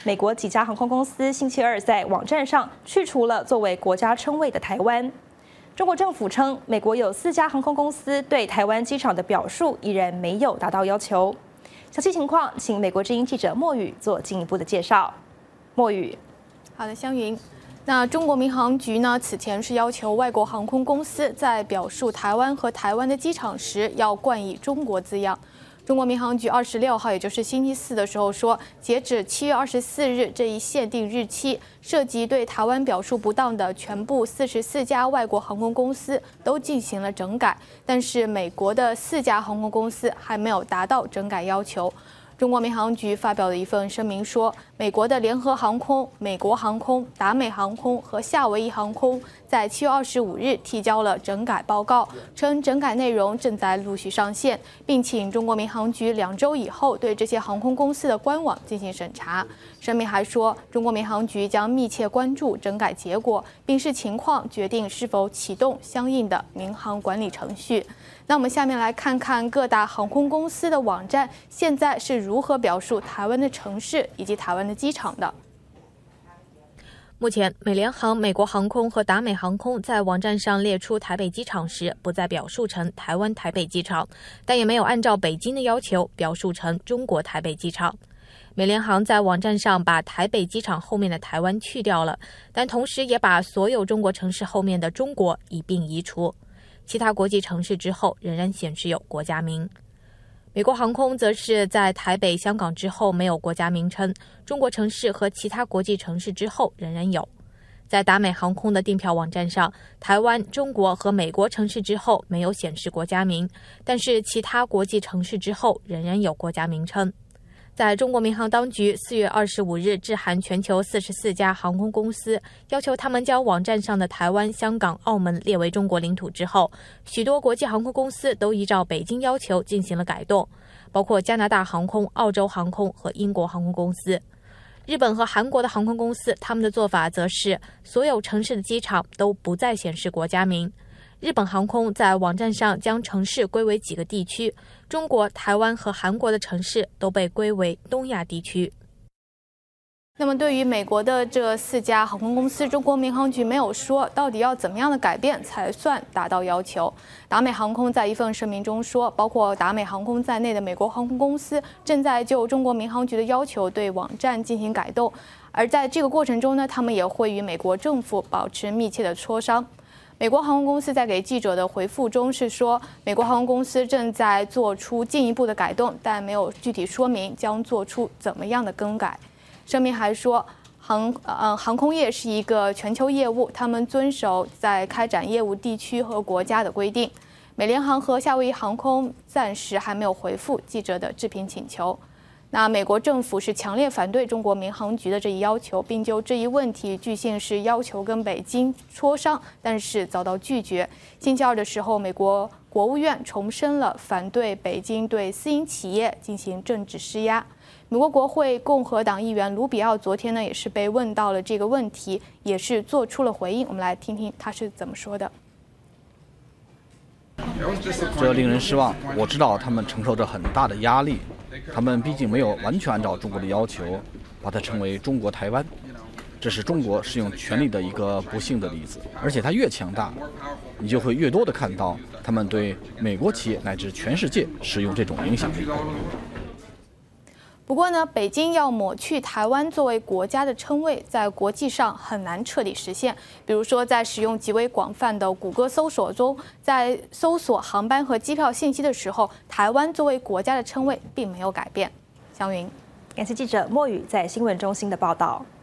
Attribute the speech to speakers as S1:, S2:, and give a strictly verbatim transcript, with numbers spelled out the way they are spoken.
S1: 美国几家航空公司星期二在网站上去除了作为国家称谓的台湾。中国政府称，美国有四家航空公司对台湾机场的表述依然没有达到要求。详细情况，请美国之音记者莫宇做进一步的介绍。莫宇，
S2: 好的，湘云。那中国民航局呢，此前是要求外国航空公司在表述台湾和台湾的机场时，要冠以中国字样。中国民航局二十六号，也就是星期四的时候说，截止七月二十四日这一限定日期，涉及对台湾表述不当的全部四十四家外国航空公司都进行了整改，但是美国的四家航空公司还没有达到整改要求。中国民航局发表了一份声明说，美国的联合航空、美国航空、达美航空和夏威夷航空在七月二十五日提交了整改报告，称整改内容正在陆续上线，并请中国民航局两周以后对这些航空公司的官网进行审查。声明还说，中国民航局将密切关注整改结果，并视情况决定是否启动相应的民航管理程序。那我们下面来看看各大航空公司的网站现在是如何表述台湾的城市以及台湾的机场的。
S3: 目前，美联航、美国航空和达美航空在网站上列出台北机场时，不再表述成台湾台北机场，但也没有按照北京的要求表述成中国台北机场。美联航在网站上把台北机场后面的台湾去掉了，但同时也把所有中国城市后面的中国一并移除。其他国际城市之后仍然显示有国家名。美国航空则是在台北、香港之后没有国家名称，中国城市和其他国际城市之后仍然有。在达美航空的订票网站上，台湾、中国和美国城市之后没有显示国家名，但是其他国际城市之后仍然有国家名称。在中国民航当局四月二十五日致函全球四十四家航空公司，要求他们将网站上的台湾、香港、澳门列为中国领土之后，许多国际航空公司都依照北京要求进行了改动，包括加拿大航空、澳洲航空和英国航空公司。日本和韩国的航空公司，他们的做法则是所有城市的机场都不再显示国家名。日本航空在网站上将城市归为几个地区，中国、台湾和韩国的城市都被归为东亚地区。
S2: 那么对于美国的这四家航空公司，中国民航局没有说到底要怎么样的改变才算达到要求。达美航空在一份声明中说，包括达美航空在内的美国航空公司正在就中国民航局的要求对网站进行改动，而在这个过程中呢，他们也会与美国政府保持密切的磋商。美国航空公司在给记者的回复中是说，美国航空公司正在做出进一步的改动，但没有具体说明将做出怎么样的更改。声明还说，航呃航空业是一个全球业务，他们遵守在开展业务地区和国家的规定。美联航和夏威夷航空暂时还没有回复记者的置评请求。那美国政府是强烈反对中国民航局的这一要求，并就这一问题据信是要求跟北京磋商，但是遭到拒绝。星期二的时候，美国国务院重申了反对北京对私营企业进行政治施压。美国国会共和党议员卢比奥昨天呢也是被问到了这个问题，也是做出了回应。我们来听听他是怎么说的。
S4: 这令人失望，我知道他们承受着很大的压力，他们毕竟没有完全按照中国的要求把它称为中国台湾，这是中国使用权力的一个不幸的例子。而且它越强大，你就会越多的看到他们对美国企业乃至全世界使用这种影响力。
S2: 不过呢，北京要抹去台湾作为国家的称谓，在国际上很难彻底实现。比如说，在使用极为广泛的谷歌搜索中，在搜索航班和机票信息的时候，台湾作为国家的称谓并没有改变。湘云，
S1: 感谢记者莫宇在新闻中心的报道。